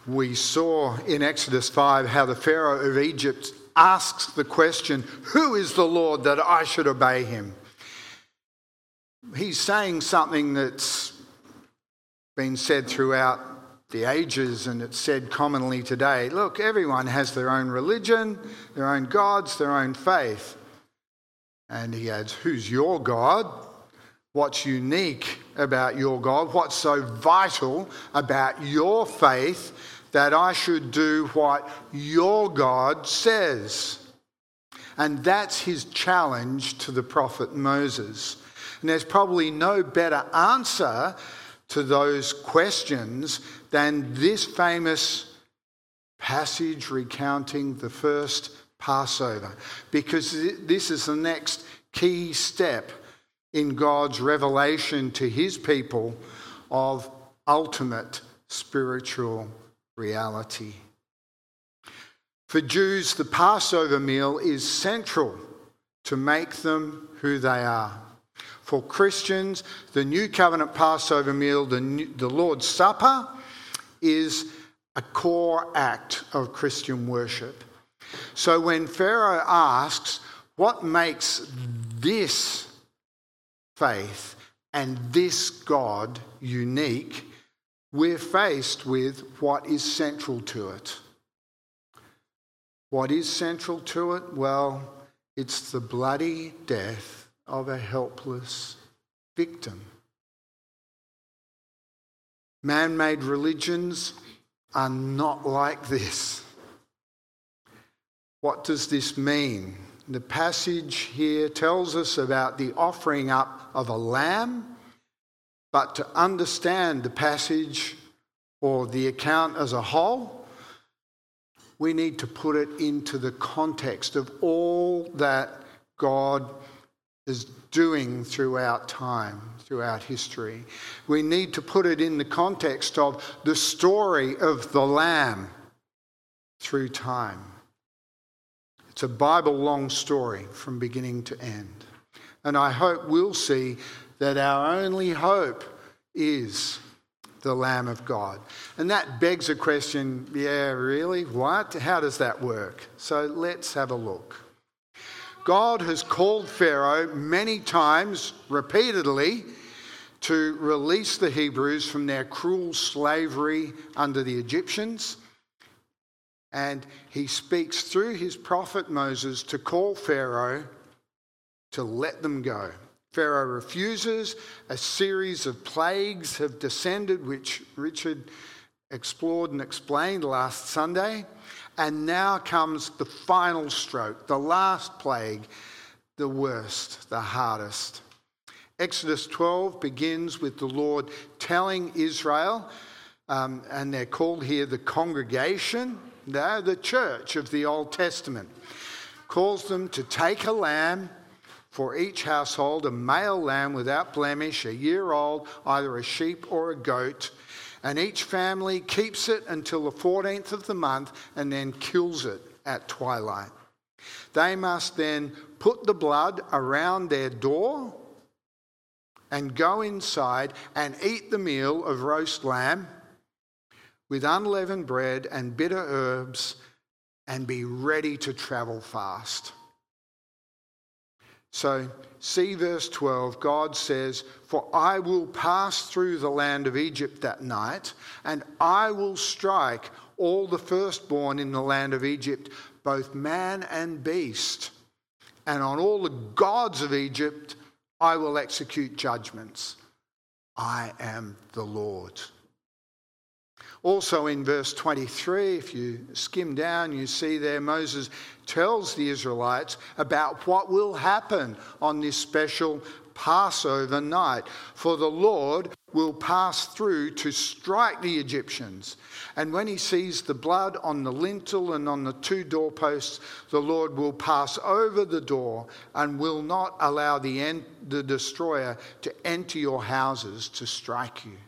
We saw in Exodus 5 how the Pharaoh of Egypt asks the question, "Who is the Lord that I should obey him?" He's saying something that's been said throughout the ages, and it's said commonly today. Look, everyone has their own religion, their own gods, their own faith. And he adds, who's your God? What's unique about your God? What's so vital about your faith that I should do what your God says? And that's his challenge to the prophet Moses. And there's probably no better answer to those questions than this famous passage recounting the first Passover, because this is the next key step in God's revelation to his people of ultimate spiritual reality. For Jews, the Passover meal is central to make them who they are. For Christians, the New Covenant Passover meal, the Lord's Supper, is a core act of Christian worship. So when Pharaoh asks, what makes this faith and this God unique, we're faced with what is central to it. What is central to it? Well, it's the bloody death of a helpless victim. Man-made religions are not like this. What does this mean? The passage here tells us about the offering up of a lamb, but to understand the passage or the account as a whole, we need to put it into the context of all that God is doing throughout time, throughout history. We need to put it in the context of the story of the Lamb through time. It's a Bible-long story from beginning to end. And I hope we'll see that our only hope is the Lamb of God. And that begs a question, yeah, really? What? How does that work? So let's have a look. God has called Pharaoh many times, repeatedly, to release the Hebrews from their cruel slavery under the Egyptians. And he speaks through his prophet Moses to call Pharaoh to let them go. Pharaoh refuses. A series of plagues have descended, which Richard explored and explained last Sunday. And now comes the final stroke, the last plague, the worst, the hardest. Exodus 12 begins with the Lord telling Israel, and they're called here the congregation, they're the church of the Old Testament, calls them to take a lamb for each household, a male lamb without blemish, a year old, either a sheep or a goat, and each family keeps it until the 14th of the month and then kills it at twilight. They must then put the blood around their door and go inside and eat the meal of roast lamb with unleavened bread and bitter herbs and be ready to travel fast. So see verse 12, God says, "For I will pass through the land of Egypt that night, and I will strike all the firstborn in the land of Egypt, both man and beast. And on all the gods of Egypt I will execute judgments. I am the Lord." Also in verse 23, if you skim down, you see there Moses tells the Israelites about what will happen on this special Passover night. For the Lord will pass through to strike the Egyptians. And when he sees the blood on the lintel and on the two doorposts, the Lord will pass over the door and will not allow the destroyer to enter your houses to strike you.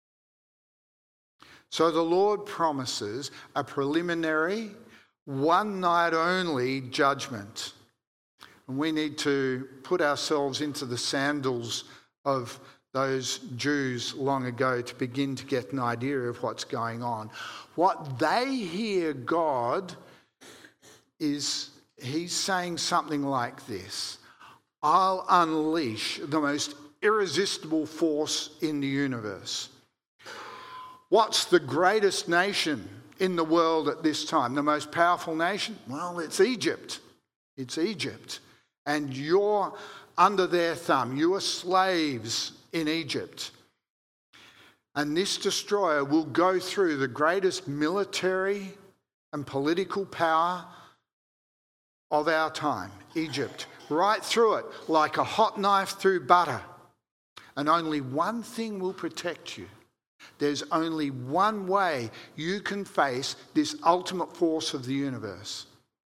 So the Lord promises a preliminary, one night only judgment. And we need to put ourselves into the sandals of those Jews long ago to begin to get an idea of what's going on. What they hear God is, he's saying something like this: I'll unleash the most irresistible force in the universe. What's the greatest nation in the world at this time? The most powerful nation? Well, it's Egypt. It's Egypt. And you're under their thumb. You are slaves in Egypt. And this destroyer will go through the greatest military and political power of our time, Egypt, right through it like a hot knife through butter. And only one thing will protect you. There's only one way you can face this ultimate force of the universe: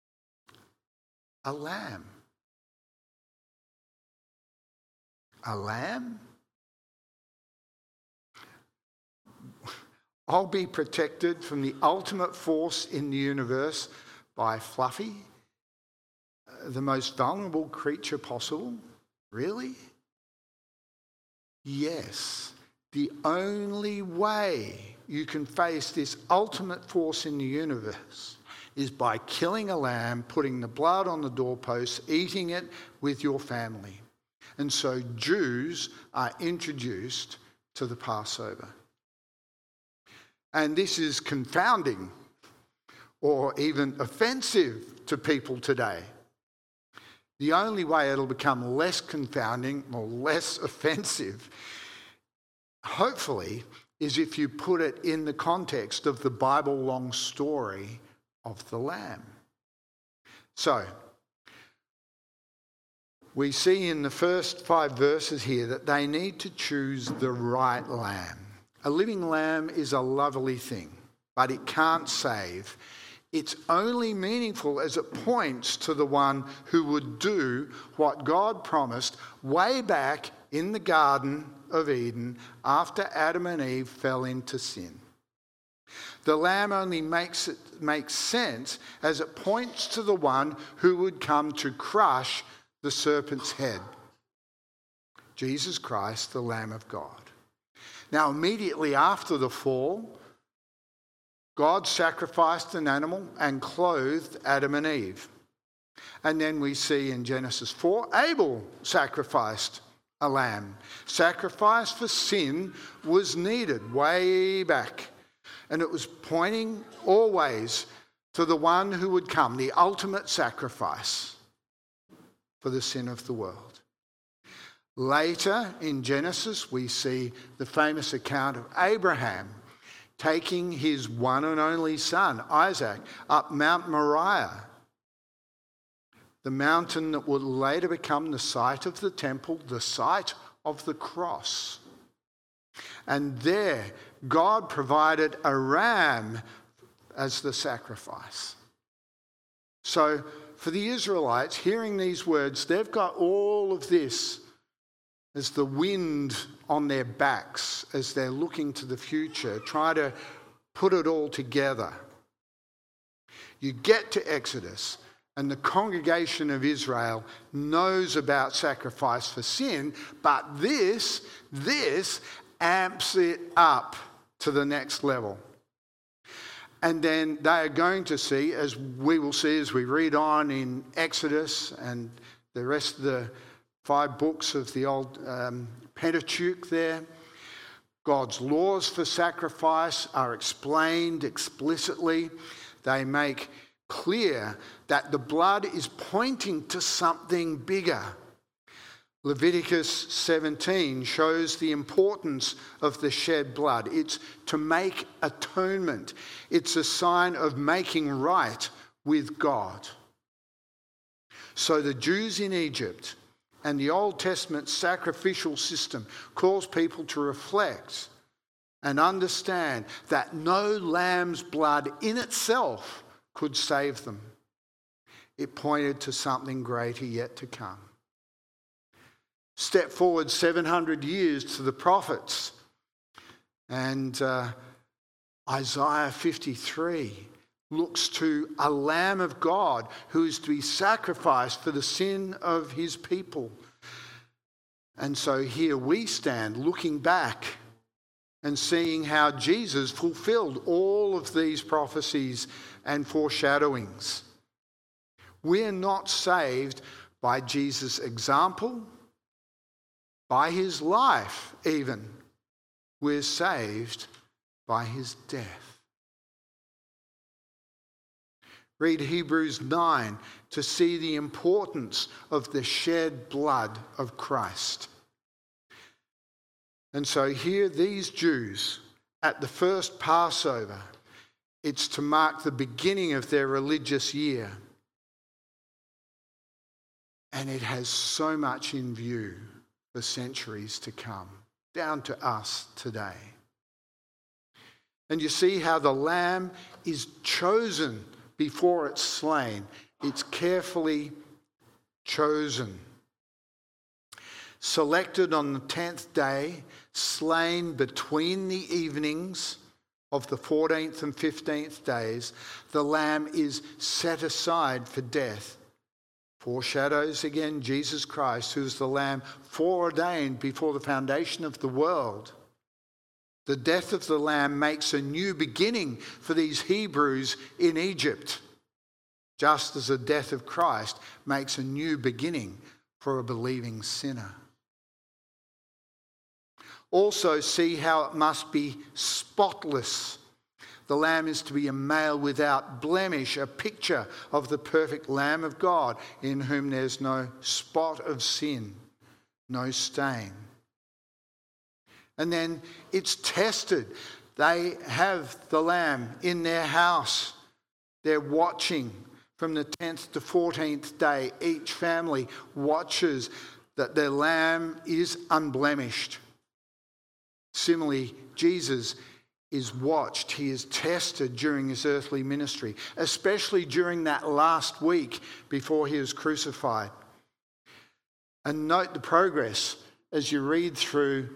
a lamb. A lamb? I'll be protected from the ultimate force in the universe by Fluffy, the most vulnerable creature possible? Really? Yes. The only way you can face this ultimate force in the universe is by killing a lamb, putting the blood on the doorpost, eating it with your family. And so Jews are introduced to the Passover. And this is confounding or even offensive to people today. The only way it'll become less confounding or less offensive, hopefully, is if you put it in the context of the Bible-long story of the Lamb. So, we see in the first 5 verses here that they need to choose the right lamb. A living lamb is a lovely thing, but it can't save. It's only meaningful as it points to the one who would do what God promised way back in the Garden of Eden after Adam and Eve fell into sin. The lamb only makes sense as it points to the one who would come to crush the serpent's head. Jesus Christ, the Lamb of God. Now, immediately after the fall, God sacrificed an animal and clothed Adam and Eve. And then we see in Genesis 4, Abel sacrificed a lamb. Sacrifice for sin was needed way back. And it was pointing always to the one who would come, the ultimate sacrifice for the sin of the world. Later in Genesis, we see the famous account of Abraham taking his one and only son, Isaac, up Mount Moriah, the mountain that would later become the site of the temple, the site of the cross. And there, God provided a ram as the sacrifice. So, for the Israelites, hearing these words, they've got all of this as the wind on their backs as they're looking to the future, try to put it all together. You get to Exodus, and the congregation of Israel knows about sacrifice for sin, but this amps it up to the next level. And then they are going to see, as we will see as we read on in Exodus and the rest of the 5 books of the old Pentateuch there, God's laws for sacrifice are explained explicitly. They make clear that the blood is pointing to something bigger. Leviticus 17 shows the importance of the shed blood. It's to make atonement. It's a sign of making right with God. So the Jews in Egypt and the Old Testament sacrificial system calls people to reflect and understand that no lamb's blood in itself could save them. It pointed to something greater yet to come. Step forward 700 years to the prophets, and Isaiah 53 looks to a Lamb of God who is to be sacrificed for the sin of his people. And so here we stand looking back and seeing how Jesus fulfilled all of these prophecies and foreshadowings. We're not saved by Jesus' example, by his life even. We're saved by his death. Read Hebrews 9 to see the importance of the shed blood of Christ. And so here these Jews at the first Passover, it's to mark the beginning of their religious year. And it has so much in view for centuries to come, down to us today. And you see how the lamb is chosen before it's slain. It's carefully chosen. Selected on the 10th day, slain between the evenings of the 14th and 15th days, the lamb is set aside for death. Foreshadows again Jesus Christ, who is the lamb foreordained before the foundation of the world. The death of the lamb makes a new beginning for these Hebrews in Egypt, just as the death of Christ makes a new beginning for a believing sinner. Also see how it must be spotless. The lamb is to be a male without blemish, a picture of the perfect Lamb of God in whom there's no spot of sin, no stain. And then it's tested. They have the lamb in their house. They're watching from the 10th to 14th day. Each family watches that their lamb is unblemished. Similarly, Jesus is watched. He is tested during his earthly ministry, especially during that last week before he was crucified. And note the progress as you read through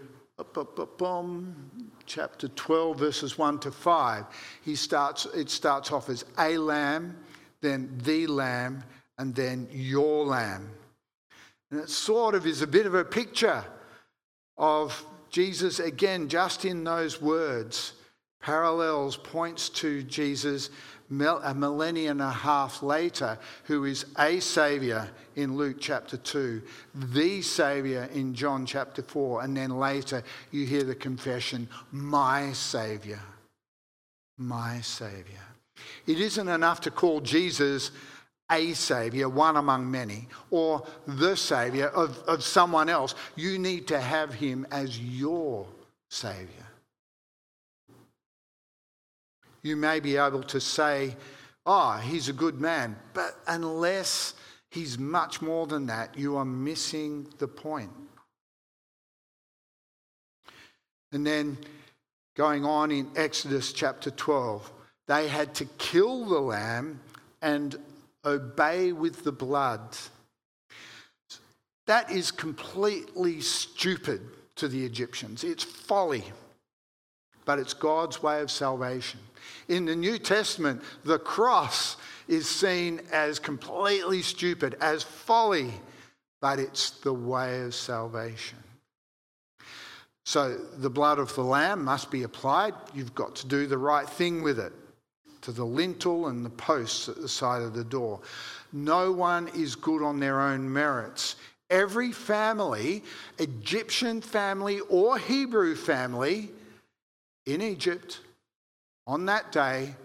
chapter 12, verses 1 to 5. It starts off as a lamb, then the lamb, and then your lamb. And it sort of is a bit of a picture of Jesus, again, just in those words, parallels, points to Jesus a millennium and a half later, who is a Saviour in Luke chapter 2, the Saviour in John chapter 4, and then later you hear the confession, my Saviour, my Saviour. It isn't enough to call Jesus a Saviour, one among many, or the Saviour of someone else. You need to have him as your Saviour. You may be able to say, oh, he's a good man, but unless he's much more than that, you are missing the point. And then going on in Exodus chapter 12, they had to kill the lamb and obey with the blood. That is completely stupid to the Egyptians. It's folly, but it's God's way of salvation. In the New Testament, the cross is seen as completely stupid, as folly, but it's the way of salvation. So the blood of the lamb must be applied. You've got to do the right thing with it, to the lintel and the posts at the side of the door. No one is good on their own merits. Every family, Egyptian family or Hebrew family in Egypt, on that day,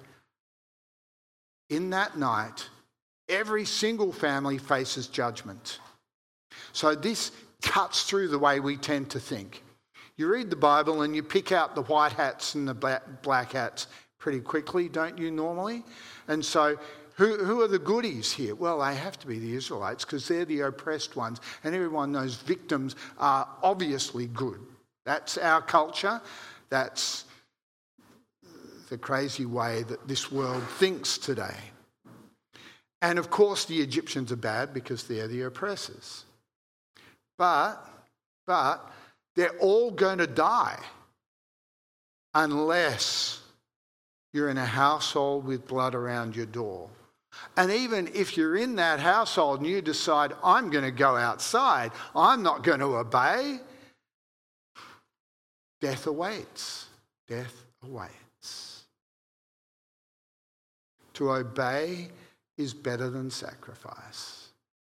in that night, every single family faces judgment. So this cuts through the way we tend to think. You read the Bible and you pick out the white hats and the black hats pretty quickly, don't you, normally? And so who are the goodies here? Well, they have to be the Israelites because they're the oppressed ones, and everyone knows victims are obviously good. That's our culture. That's the crazy way that this world thinks today. And of course the Egyptians are bad because they're the oppressors. But they're all going to die unless you're in a household with blood around your door. And even if you're in that household and you decide, I'm going to go outside, I'm not going to obey, death awaits. Death awaits. To obey is better than sacrifice.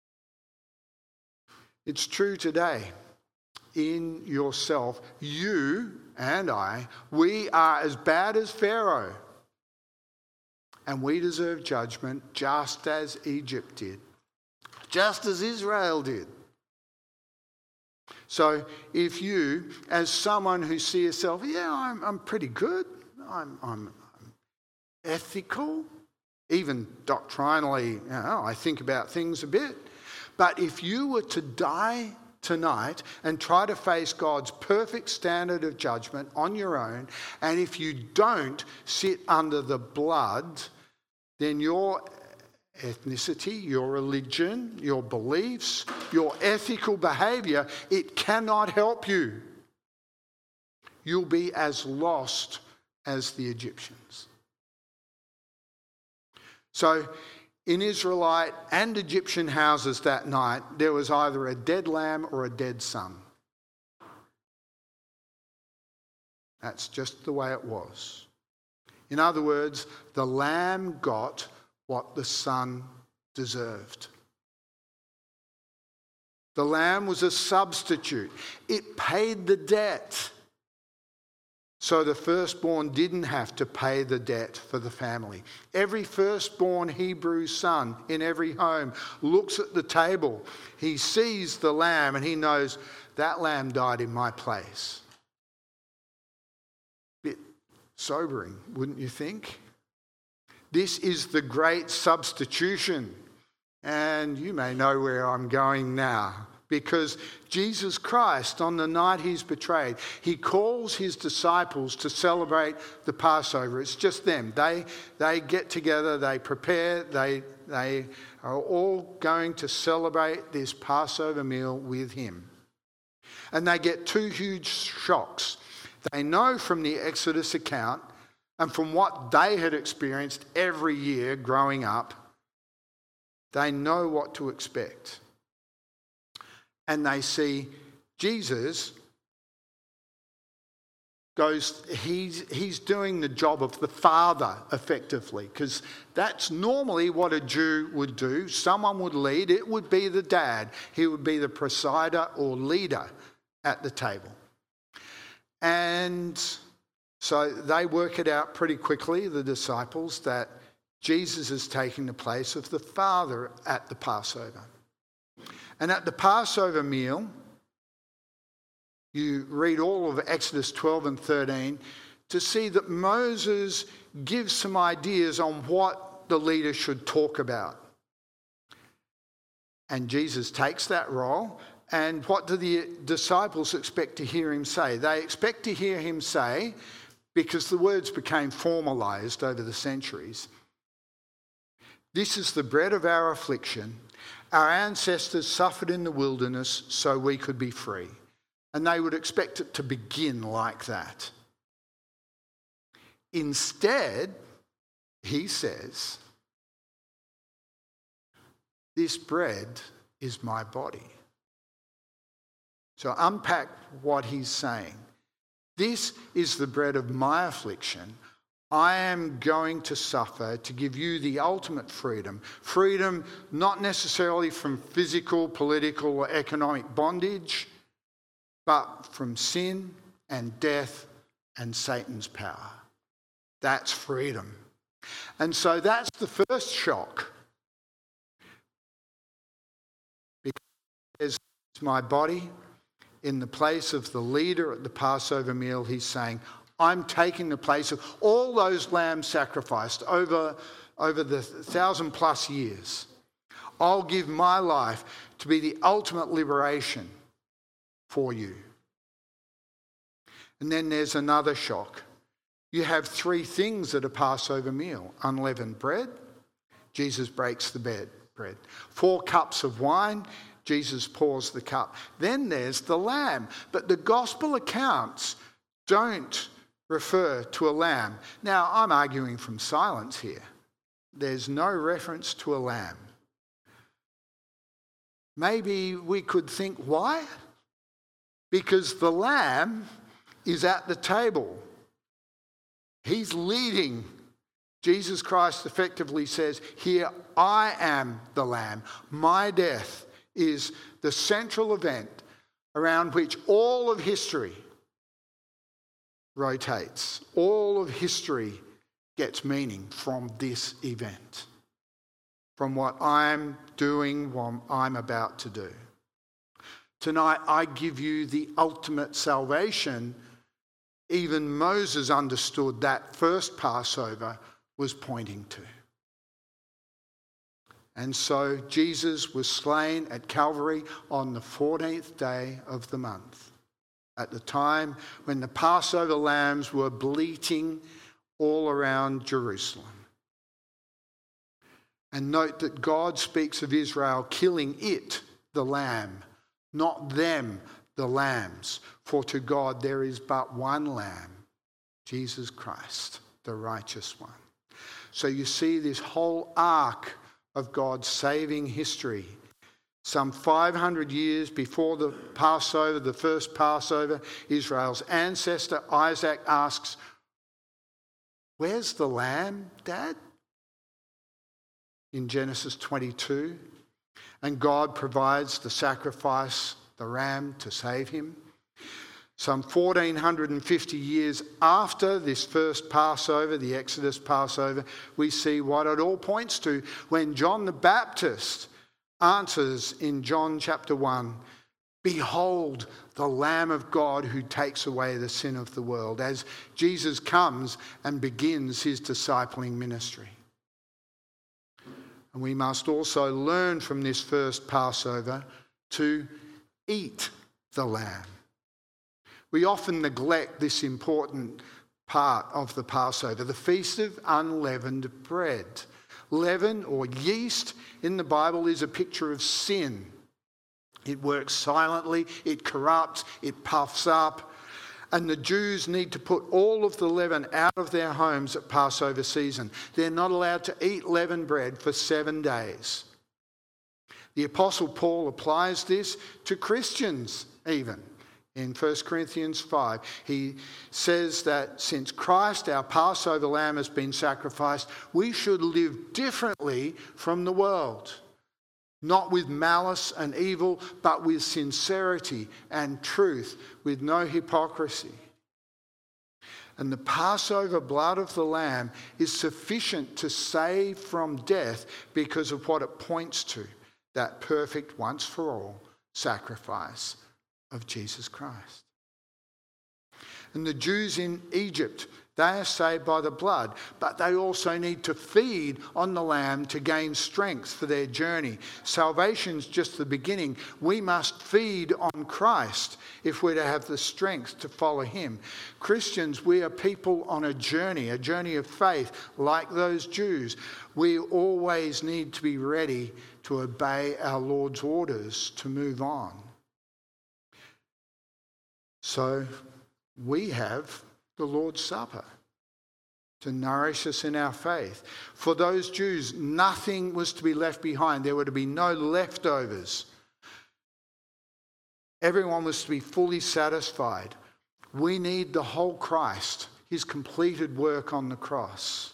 It's true today. In yourself, you and I, we are as bad as Pharaoh. And we deserve judgment just as Egypt did, just as Israel did. So if you, as someone who sees yourself, I'm pretty good, I'm ethical, even doctrinally, I think about things a bit. But if you were to die tonight and try to face God's perfect standard of judgment on your own, and if you don't sit under the blood, then your ethnicity, your religion, your beliefs, your ethical behaviour, it cannot help you. You'll be as lost as the Egyptians. So in Israelite and Egyptian houses that night, there was either a dead lamb or a dead son. That's just the way it was. In other words, the lamb got what the son deserved. The lamb was a substitute. It paid the debt. So the firstborn didn't have to pay the debt for the family. Every firstborn Hebrew son in every home looks at the table. He sees the lamb and he knows that lamb died in my place. Bit sobering, wouldn't you think? This is the great substitution. And you may know where I'm going now. Because Jesus Christ, on the night he's betrayed, he calls his disciples to celebrate the Passover. It's just them. They get together, they prepare, they are all going to celebrate this Passover meal with him. And they get two huge shocks. They know from the Exodus account and from what they had experienced every year growing up, they know what to expect. And they see Jesus he's doing the job of the Father effectively, because that's normally what a Jew would do. Someone would lead, it would be the dad. He would be the presider or leader at the table. And so they work it out pretty quickly, the disciples, that Jesus is taking the place of the Father at the Passover. And at the Passover meal, you read all of Exodus 12 and 13 to see that Moses gives some ideas on what the leader should talk about. And Jesus takes that role, and what do the disciples expect to hear him say? They expect to hear him say, because the words became formalised over the centuries, "This is the bread of our affliction. Our ancestors suffered in the wilderness so we could be free." And they would expect it to begin like that. Instead, he says, "This bread is my body." So unpack what he's saying. This is the bread of my affliction. I am going to suffer to give you the ultimate freedom. Freedom not necessarily from physical, political, or economic bondage, but from sin and death and Satan's power. That's freedom. And so that's the first shock. Because it's my body. In the place of the leader at the Passover meal, he's saying, I'm taking the place of all those lambs sacrificed over the 1,000+ years. I'll give my life to be the ultimate liberation for you. And then there's another shock. You have 3 things at a Passover meal. Unleavened bread, Jesus breaks the bread. 4 cups of wine, Jesus pours the cup. Then there's the lamb. But the gospel accounts don't refer to a lamb. Now, I'm arguing from silence here. there's no reference to a lamb. Maybe we could think, why? Because the lamb is at the table. He's leading. Jesus Christ effectively says, here I am the lamb. My death is the central event around which all of history rotates. All of history gets meaning from this event, from what I'm doing, what I'm about to do. Tonight, I give you the ultimate salvation. Even Moses understood that first Passover was pointing to. And so Jesus was slain at Calvary on the 14th day of the month, at the time when the Passover lambs were bleating all around Jerusalem. And note that God speaks of Israel killing it, the lamb, not them, the lambs. For to God there is but one lamb, Jesus Christ, the righteous one. So you see this whole arc of God's saving history. Some 500 years before the Passover, the first Passover, Israel's ancestor Isaac asks, "Where's the lamb, Dad?" In Genesis 22. And God provides the sacrifice, the ram, to save him. Some 1450 years after this first Passover, the Exodus Passover, we see what it all points to when John the Baptist answers in John chapter 1, "Behold the Lamb of God who takes away the sin of the world," as Jesus comes and begins his discipling ministry. And we must also learn from this first Passover to eat the lamb. We often neglect this important part of the Passover, the Feast of Unleavened Bread. Leaven or yeast in the Bible is a picture of sin. It works silently, it corrupts, it puffs up. And the Jews need to put all of the leaven out of their homes at Passover season. They're not allowed to eat leavened bread for 7 days. The Apostle Paul applies this to Christians even. In 1 Corinthians 5, he says that since Christ, our Passover lamb, has been sacrificed, we should live differently from the world. Not with malice and evil, but with sincerity and truth, with no hypocrisy. And the Passover blood of the Lamb is sufficient to save from death because of what it points to, that perfect once for all sacrifice of Jesus Christ. And the Jews in Egypt, they are saved by the blood, but they also need to feed on the lamb to gain strength for their journey. Salvation's just the beginning. We must feed on Christ if we're to have the strength to follow him. Christians, we are people on a journey of faith, like those Jews. We always need to be ready to obey our Lord's orders to move on. So we have the Lord's Supper to nourish us in our faith. For those Jews, nothing was to be left behind. There were to be no leftovers. Everyone was to be fully satisfied. We need the whole Christ, his completed work on the cross.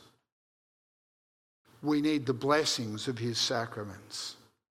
We need the blessings of his sacraments.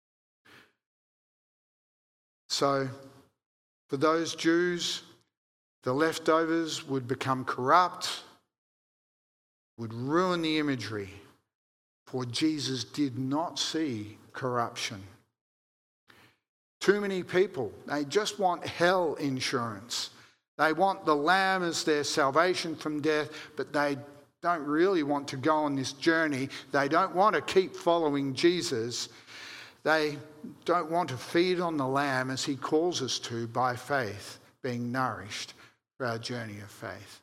So, for those Jews, the leftovers would become corrupt, would ruin the imagery, for Jesus did not see corruption. Too many people, they just want hell insurance. They want the lamb as their salvation from death, but they don't really want to go on this journey. They don't want to keep following Jesus. They don't want to feed on the lamb as he calls us to by faith, being nourished for our journey of faith.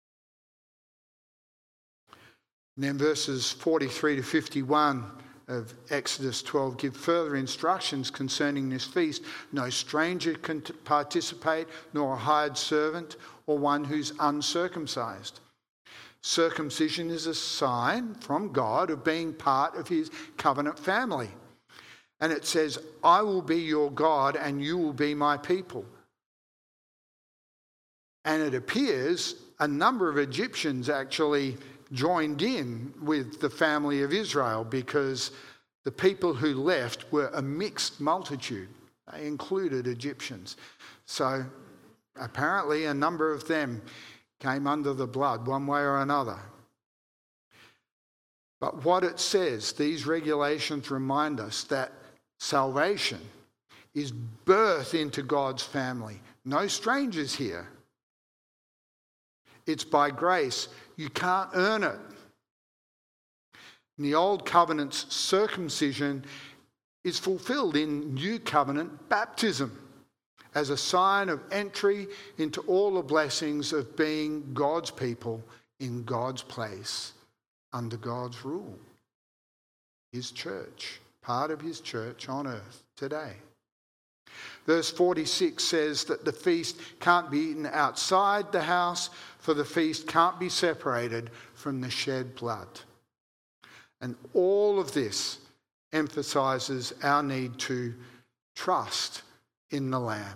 And then verses 43 to 51 of Exodus 12 give further instructions concerning this feast. No stranger can participate, nor a hired servant, or one who's uncircumcised. Circumcision is a sign from God of being part of his covenant family. And it says, I will be your God and you will be my people. And it appears a number of Egyptians actually joined in with the family of Israel, because the people who left were a mixed multitude. They included Egyptians. So apparently a number of them came under the blood one way or another. But what it says, these regulations remind us that salvation is birth into God's family. No strangers here. It's by grace. You can't earn it. In the Old Covenant's circumcision is fulfilled in New Covenant baptism as a sign of entry into all the blessings of being God's people in God's place, under God's rule. His church, part of his church on earth today. Verse 46 says that the feast can't be eaten outside the house, for the feast can't be separated from the shed blood. And all of this emphasises our need to trust in the Lamb.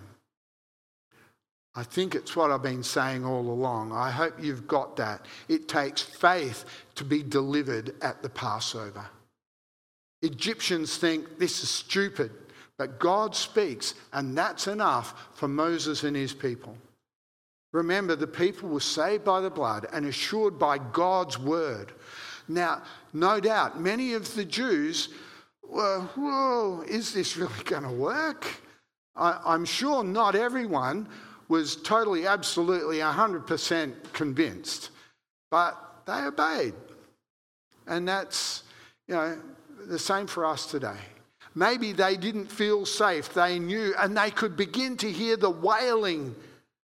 I think it's what I've been saying all along. I hope you've got that. It takes faith to be delivered at the Passover. Egyptians think this is stupid, but God speaks, and that's enough for Moses and his people. Remember, the people were saved by the blood and assured by God's word. Now, no doubt, many of the Jews were, whoa, is this really going to work? I'm sure not everyone was totally, absolutely, 100% convinced, but they obeyed. And that's, the same for us today. Maybe they didn't feel safe. They knew, and they could begin to hear the wailing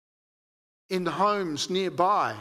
in the homes nearby.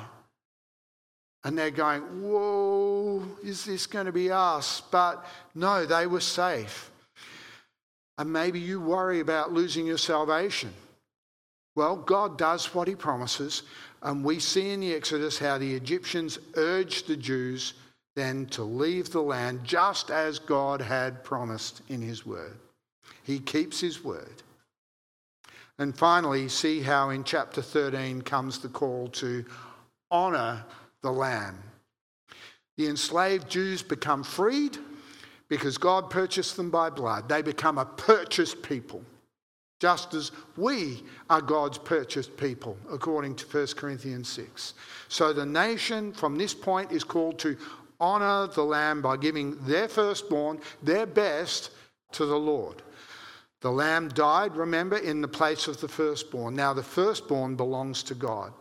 And they're going, whoa, is this going to be us? But no, they were safe. And maybe you worry about losing your salvation. Well, God does what he promises. And we see in the Exodus how the Egyptians urged the Jews then to leave the land, just as God had promised in his word. He keeps his word. And finally, see how in chapter 13 comes the call to honour the Lamb. The enslaved Jews become freed because God purchased them by blood. They become a purchased people, just as we are God's purchased people, according to 1 Corinthians 6. So the nation from this point is called to honour the Lamb by giving their firstborn, their best, to the Lord. The Lamb died, remember, in the place of the firstborn. Now the firstborn belongs to God.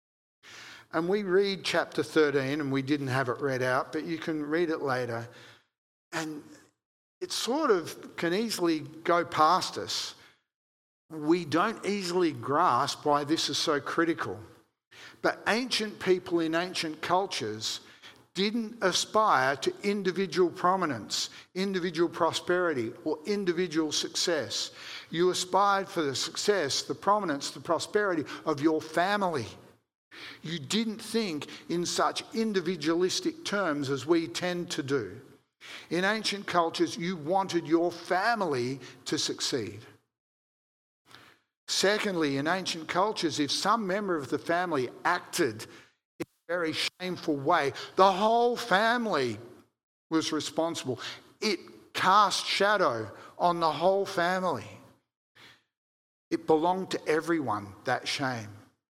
And we read chapter 13, and we didn't have it read out, but you can read it later. And it sort of can easily go past us. We don't easily grasp why this is so critical. But ancient people in ancient cultures didn't aspire to individual prominence, individual prosperity, or individual success. You aspired for the success, the prominence, the prosperity of your family. You didn't think in such individualistic terms as we tend to do. In ancient cultures, you wanted your family to succeed. Secondly, in ancient cultures, if some member of the family acted in a very shameful way, the whole family was responsible. It cast shadow on the whole family. It belonged to everyone, that shame.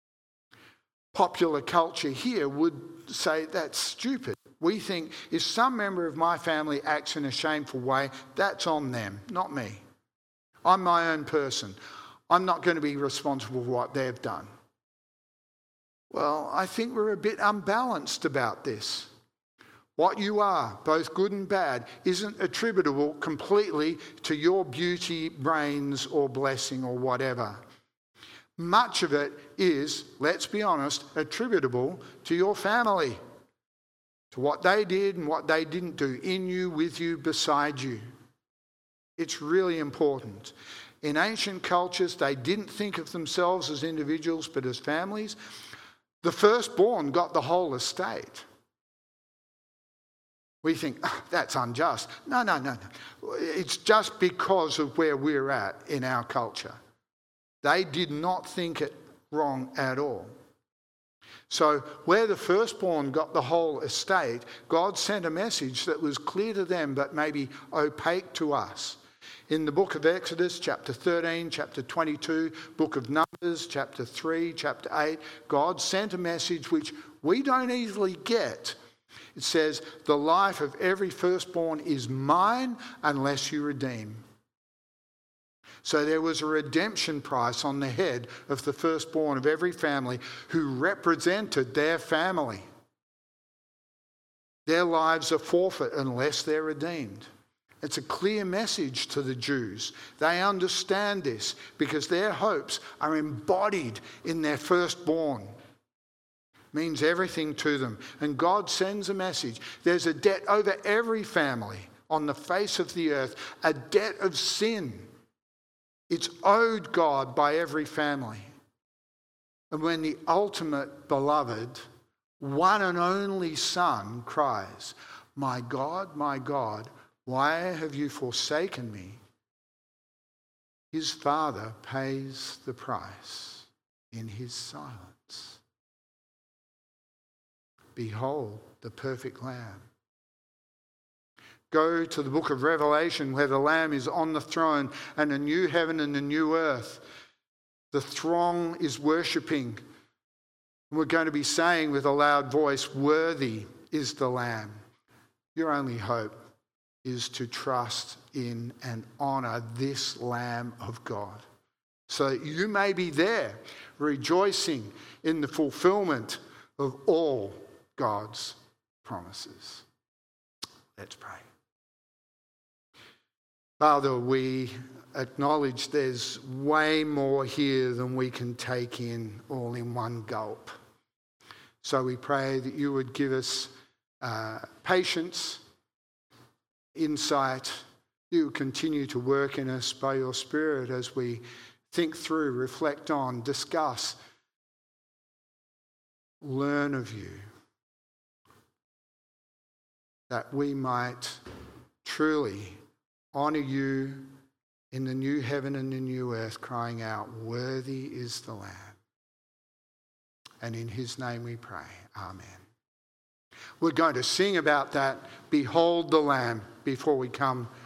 Popular culture here would say that's stupid. We think if some member of my family acts in a shameful way, that's on them, not me. I'm my own person. I'm not going to be responsible for what they've done. Well, I think we're a bit unbalanced about this. What you are, both good and bad, isn't attributable completely to your beauty, brains, or blessing, or whatever. Much of it is, let's be honest, attributable to your family, to what they did and what they didn't do in you, with you, beside you. It's really important. In ancient cultures, they didn't think of themselves as individuals but as families. The firstborn got the whole estate. We think, "Oh, that's unjust." No. It's just because of where we're at in our culture. They did not think it wrong at all. So where the firstborn got the whole estate, God sent a message that was clear to them but maybe opaque to us. In the book of Exodus, chapter 13, chapter 22, book of Numbers, chapter 3, chapter 8, God sent a message which we don't easily get. It says, "The life of every firstborn is mine unless you redeem." So there was a redemption price on the head of the firstborn of every family who represented their family. Their lives are forfeit unless they're redeemed. It's a clear message to the Jews. They understand this because their hopes are embodied in their firstborn. Means everything to them. And God sends a message. There's a debt over every family on the face of the earth, a debt of sin. It's owed God by every family. And when the ultimate beloved, one and only Son cries, my God, why have you forsaken me?" His Father pays the price in his silence. Behold the perfect Lamb. Go to the book of Revelation where the Lamb is on the throne and a new heaven and a new earth. The throng is worshipping. We're going to be saying with a loud voice, "Worthy is the Lamb." Your only hope is to trust in and honour this Lamb of God, so that you may be there rejoicing in the fulfilment of all God's promises. Let's pray. Father, we acknowledge there's way more here than we can take in all in one gulp. So we pray that you would give us patience, insight. You would continue to work in us by your Spirit as we think through, reflect on, discuss, learn of you, that we might truly honour you in the new heaven and the new earth, crying out, "Worthy is the Lamb." And in his name we pray. Amen. We're going to sing about that, "Behold the Lamb," before we come